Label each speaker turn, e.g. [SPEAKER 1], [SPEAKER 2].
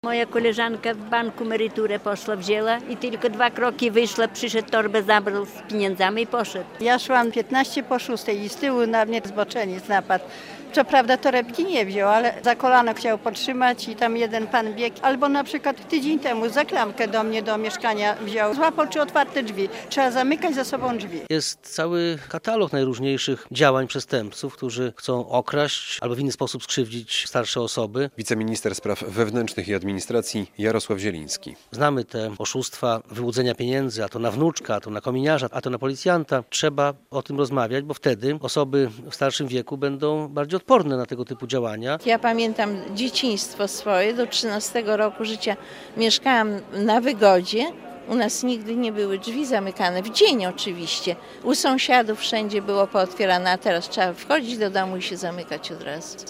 [SPEAKER 1] Moja koleżanka w banku emeryturę poszła, wzięła i tylko 2 kroki wyszła, przyszedł, torbę zabrał z pieniędzmi i poszedł.
[SPEAKER 2] Ja szłam 15 po 6 i z tyłu na mnie zboczeniec napadł. Co prawda torebki nie wziął, ale za kolano chciał podtrzymać i tam jeden pan biegł. Albo na przykład tydzień temu za klamkę do mnie do mieszkania wziął. Złapał czy otwarte drzwi. Trzeba zamykać za sobą drzwi.
[SPEAKER 3] Jest cały katalog najróżniejszych działań przestępców, którzy chcą okraść albo w inny sposób skrzywdzić starsze osoby.
[SPEAKER 4] Wiceminister spraw wewnętrznych i administracji Jarosław Zieliński.
[SPEAKER 3] Znamy te oszustwa wyłudzenia pieniędzy, a to na wnuczka, a to na kominiarza, a to na policjanta. Trzeba o tym rozmawiać, bo wtedy osoby w starszym wieku będą bardziej odporne na tego typu działania.
[SPEAKER 5] Ja pamiętam dzieciństwo swoje, do 13 roku życia mieszkałam na Wygodzie. U nas nigdy nie były drzwi zamykane, w dzień oczywiście. U sąsiadów wszędzie było pootwierane, a teraz trzeba wchodzić do domu i się zamykać od razu.